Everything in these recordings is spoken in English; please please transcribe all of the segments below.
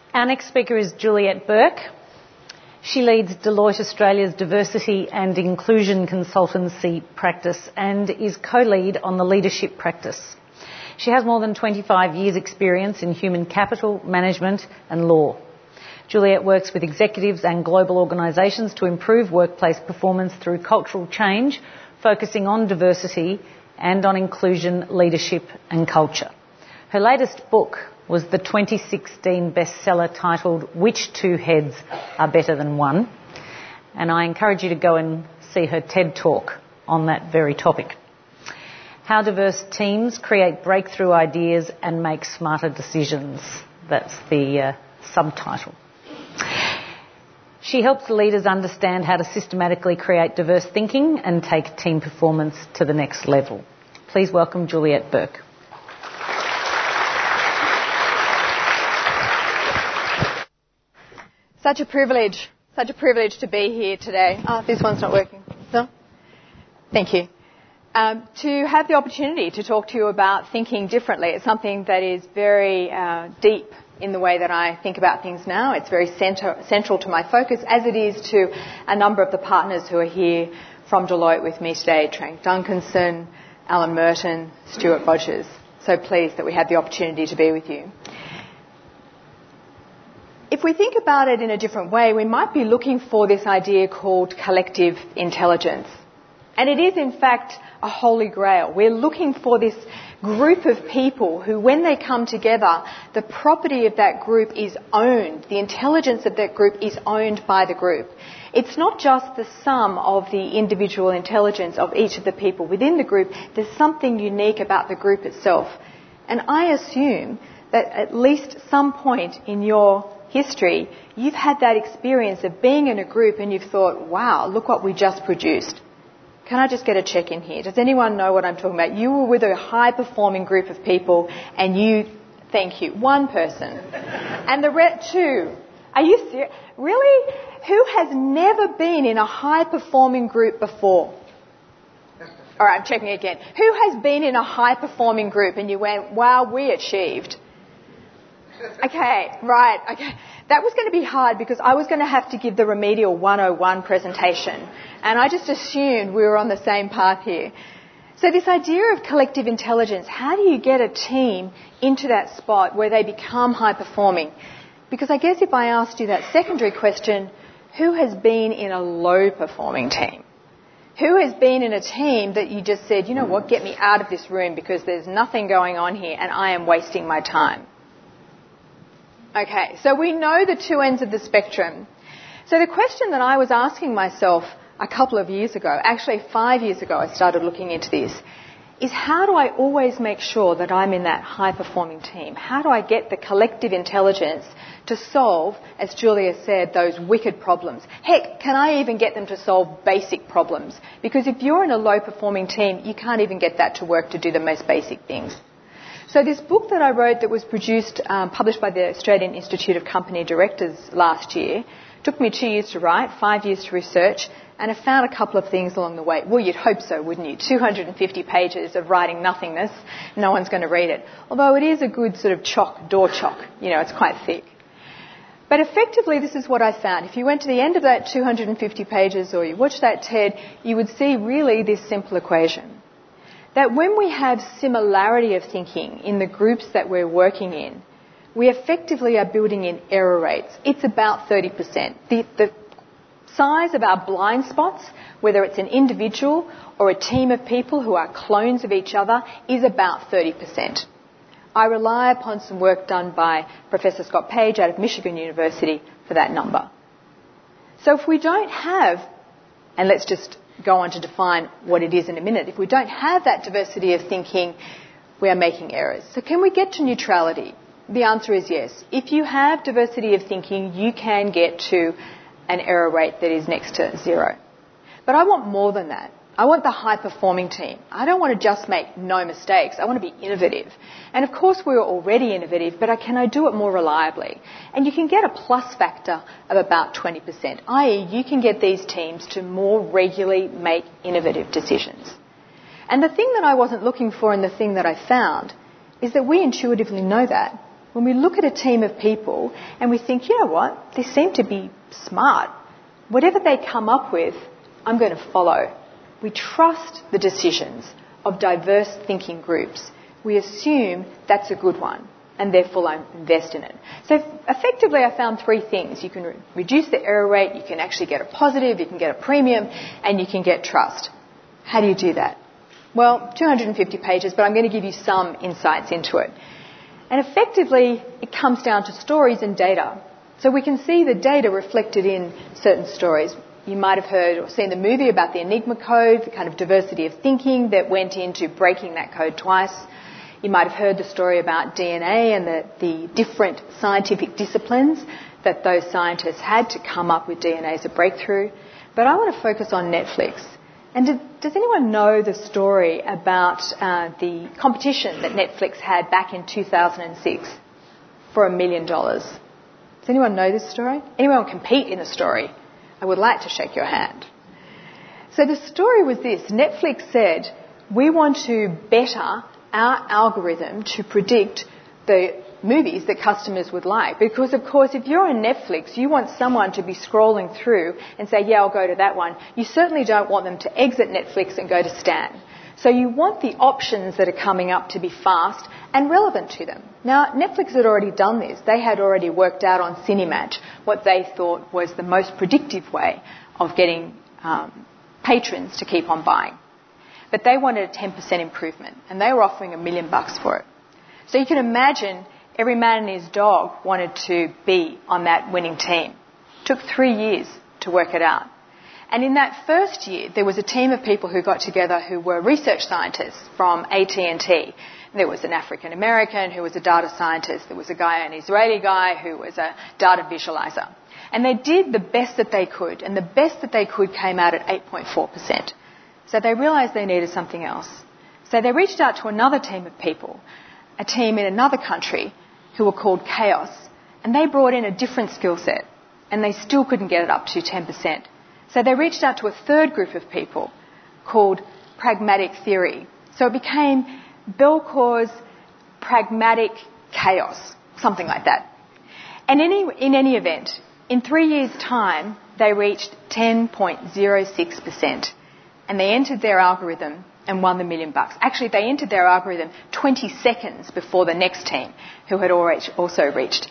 Our next speaker is Juliette Burke. She leads Deloitte Australia's Diversity and Inclusion Consultancy practice and is co-lead on the leadership practice. She has more than 25 years' experience in human capital, management and law. Juliette works with executives and global organisations to improve workplace performance through cultural change, focusing on diversity and on inclusion, leadership and culture. Her latest book was the 2016 bestseller titled Which Two Heads Are Better Than One? And I encourage you to go and see her TED Talk on that very topic. How diverse teams create breakthrough ideas and make smarter decisions. That's the subtitle. She helps leaders understand how to systematically create diverse thinking and take team performance to the next level. Please welcome Juliette Burke. Such a privilege to be here today. This one's not working. No? Thank you. To have the opportunity to talk to you about thinking differently. It's something that is very deep in the way that I think about things now. It's very central to my focus, as it is to a number of the partners who are here from Deloitte with me today, Frank Duncanson, Alan Merton, Stuart Rogers. So pleased that we had the opportunity to be with you. If we think about it in a different way, we might be looking for this idea called collective intelligence. And it is, in fact, a holy grail. We're looking for this group of people who, when they come together, the property of that group is owned. The intelligence of that group is owned by the group. It's not just the sum of the individual intelligence of each of the people within the group. There's something unique about the group itself. And I assume that at least some point in your history, you've had that experience of being in a group and you've thought, wow, look what we just produced. Can I just get a check in here? Does anyone know what I'm talking about? You were with a high-performing group of people and thank you, one person. And the two. Are you serious? Really? Who has never been in a high-performing group before? All right, I'm checking again. Who has been in a high-performing group and you went, wow, we achieved? Okay, right. Okay. That was going to be hard because I was going to have to give the Remedial 101 presentation. And I just assumed we were on the same path here. So this idea of collective intelligence, how do you get a team into that spot where they become high performing? Because I guess if I asked you that secondary question, who has been in a low performing team? Who has been in a team that you just said, you know what, get me out of this room because there's nothing going on here and I am wasting my time? Okay, so we know the two ends of the spectrum. So the question that I was asking myself a couple of years ago, actually 5 years ago I started looking into this, is how do I always make sure that I'm in that high-performing team? How do I get the collective intelligence to solve, as Julia said, those wicked problems? Heck, can I even get them to solve basic problems? Because if you're in a low-performing team, you can't even get that to work to do the most basic things. So this book that I wrote that was published by the Australian Institute of Company Directors last year, took me 2 years to write, 5 years to research, and I found a couple of things along the way. Well, you'd hope so, wouldn't you? 250 pages of writing nothingness. No one's going to read it. Although it is a good sort of door chalk. You know, it's quite thick. But effectively, this is what I found. If you went to the end of that 250 pages or you watched that TED, you would see really this simple equation. That when we have similarity of thinking in the groups that we're working in, we effectively are building in error rates. It's about 30%. The size of our blind spots, whether it's an individual or a team of people who are clones of each other, is about 30%. I rely upon some work done by Professor Scott Page out of Michigan University for that number. So if we don't have, and let's just go on to define what it is in a minute, if we don't have that diversity of thinking, we are making errors. So can we get to neutrality? The answer is yes. If you have diversity of thinking, you can get to an error rate that is next to zero. But I want more than that. I want the high-performing team. I don't want to just make no mistakes. I want to be innovative. And of course we're already innovative, but can I do it more reliably? And you can get a plus factor of about 20%, i.e. you can get these teams to more regularly make innovative decisions. And the thing that I wasn't looking for and the thing that I found is that we intuitively know that. when we look at a team of people and we think, you know what, they seem to be smart. Whatever they come up with, I'm going to follow. We trust the decisions of diverse thinking groups. We assume that's a good one, and therefore I invest in it. So effectively I found three things. You can reduce the error rate, you can actually get a positive, you can get a premium, and you can get trust. How do you do that? Well, 250 pages, but I'm going to give you some insights into it. And effectively, it comes down to stories and data. So we can see the data reflected in certain stories. You might have heard or seen the movie about the Enigma code, the kind of diversity of thinking that went into breaking that code twice. You might have heard the story about DNA and the different scientific disciplines that those scientists had to come up with DNA as a breakthrough. But I want to focus on Netflix. And does anyone know the story about the competition that Netflix had back in 2006 for $1 million? Does anyone know this story? Anyone compete in a story? I would like to shake your hand. So the story was this. Netflix said, we want to better our algorithm to predict the movies that customers would like. Because, of course, if you're on Netflix, you want someone to be scrolling through and say, yeah, I'll go to that one. You certainly don't want them to exit Netflix and go to Stan. So you want the options that are coming up to be fast and relevant to them. Now, Netflix had already done this. They had already worked out on Cinematch what they thought was the most predictive way of getting patrons to keep on buying. But they wanted a 10% improvement, and they were offering $1 million for it. So you can imagine every man and his dog wanted to be on that winning team. It took 3 years to work it out. And in that first year, there was a team of people who got together who were research scientists from AT&T. There was an African American who was a data scientist. There was an Israeli guy who was a data visualizer. And they did the best that they could, and the best that they could came out at 8.4%. So they realised they needed something else. So they reached out to another team of people, a team in another country who were called Chaos, and they brought in a different skill set, and they still couldn't get it up to 10%. So they reached out to a third group of people called Pragmatic Theory. So it became Belcore's Pragmatic Chaos, something like that. And in any event, in 3 years' time, they reached 10.06%, and they entered their algorithm and won the $1 million. Actually, they entered their algorithm 20 seconds before the next team, who had also reached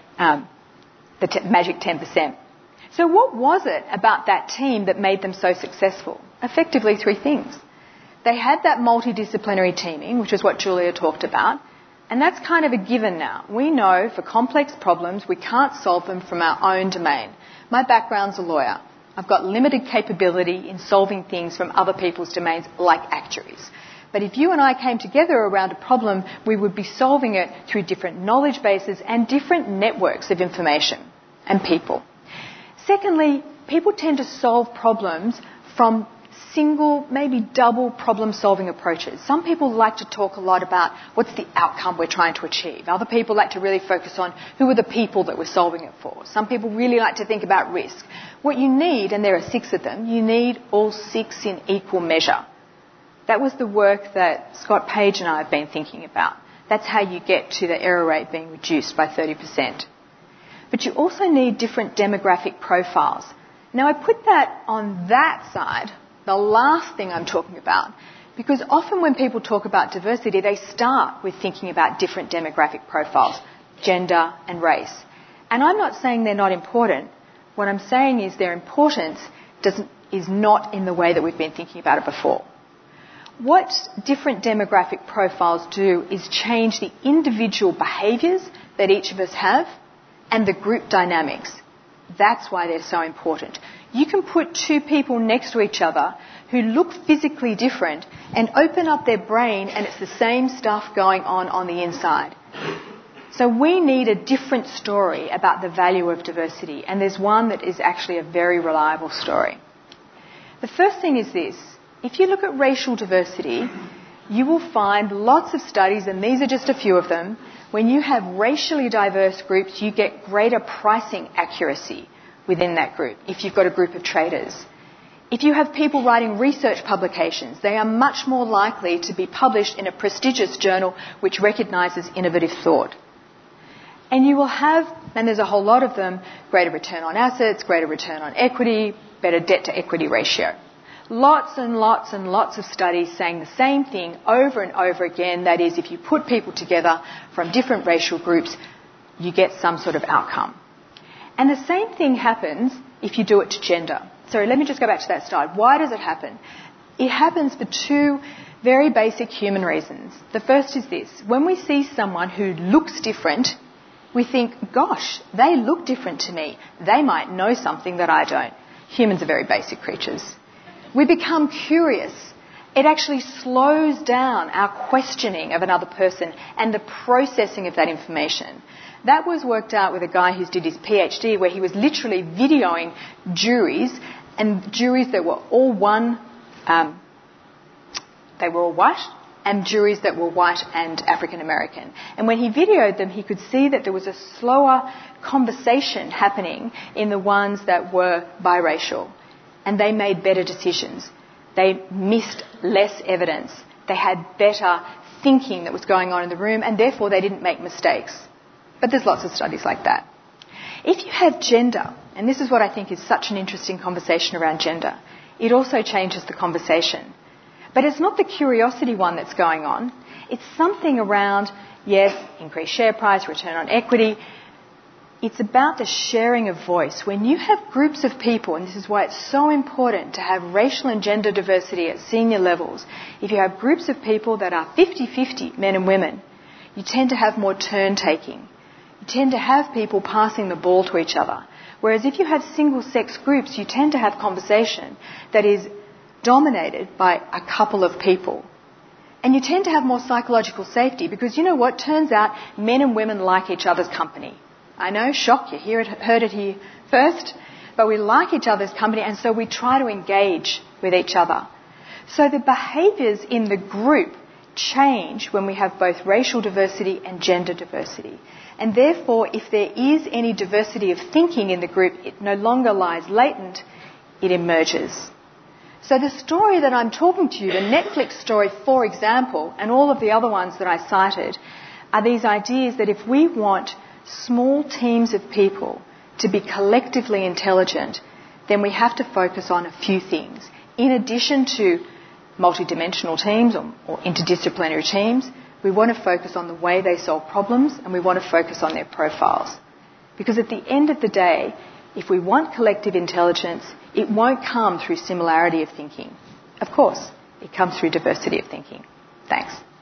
the magic 10%. So what was it about that team that made them so successful? Effectively, three things. They had that multidisciplinary teaming, which is what Julia talked about, and that's kind of a given now. We know for complex problems, we can't solve them from our own domain. My background's a lawyer. I've got limited capability in solving things from other people's domains, like actuaries. But if you and I came together around a problem, we would be solving it through different knowledge bases and different networks of information and people. Secondly, people tend to solve problems from single, maybe double problem-solving approaches. Some people like to talk a lot about what's the outcome we're trying to achieve. Other people like to really focus on who are the people that we're solving it for. Some people really like to think about risk. What you need, and there are 6 of them, you need all 6 in equal measure. That was the work that Scott Page and I have been thinking about. That's how you get to the error rate being reduced by 30%. But you also need different demographic profiles. Now, I put that on that side, the last thing I'm talking about, because often when people talk about diversity, they start with thinking about different demographic profiles, gender and race. And I'm not saying they're not important. What I'm saying is their importance is not in the way that we've been thinking about it before. What different demographic profiles do is change the individual behaviours that each of us have and the group dynamics. That's why they're so important. You can put 2 people next to each other who look physically different and open up their brain, and it's the same stuff going on the inside. So we need a different story about the value of diversity, and there's one that is actually a very reliable story. The first thing is this. If you look at racial diversity, you will find lots of studies, and these are just a few of them. When you have racially diverse groups, you get greater pricing accuracy within that group if you've got a group of traders. If you have people writing research publications, they are much more likely to be published in a prestigious journal which recognises innovative thought. And you will have, and there's a whole lot of them, greater return on assets, greater return on equity, better debt to equity ratio. Lots and lots and lots of studies saying the same thing over and over again. That is, if you put people together from different racial groups, you get some sort of outcome. And the same thing happens if you do it to gender. So let me just go back to that slide. Why does it happen? It happens for two very basic human reasons. The first is this. When we see someone who looks different, we think, gosh, they look different to me. They might know something that I don't. Humans are very basic creatures. We become curious. It actually slows down our questioning of another person and the processing of that information. That was worked out with a guy who did his PhD, where he was literally videoing juries, and juries that were all they were all white, and juries that were white and African American. And when he videoed them, he could see that there was a slower conversation happening in the ones that were biracial. And they made better decisions. They missed less evidence. They had better thinking that was going on in the room, and therefore they didn't make mistakes. But there's lots of studies like that. If you have gender, and this is what I think is such an interesting conversation around gender, it also changes the conversation. But it's not the curiosity one that's going on. It's something around, yes, increased share price, return on equity. It's about the sharing of voice. When you have groups of people, and this is why it's so important to have racial and gender diversity at senior levels, if you have groups of people that are 50-50, men and women, you tend to have more turn-taking. You tend to have people passing the ball to each other. Whereas if you have single-sex groups, you tend to have conversation that is dominated by a couple of people. And you tend to have more psychological safety because, you know what, turns out men and women like each other's company. I know, shock, you heard it here first, but we like each other's company, and so we try to engage with each other. So the behaviours in the group change when we have both racial diversity and gender diversity. And therefore, if there is any diversity of thinking in the group, it no longer lies latent, it emerges. So the story that I'm talking to you, the Netflix story, for example, and all of the other ones that I cited, are these ideas that if we want small teams of people to be collectively intelligent, then we have to focus on a few things. In addition to multidimensional teams or interdisciplinary teams, we want to focus on the way they solve problems, and we want to focus on their profiles. Because at the end of the day, if we want collective intelligence, it won't come through similarity of thinking. Of course, it comes through diversity of thinking. Thanks.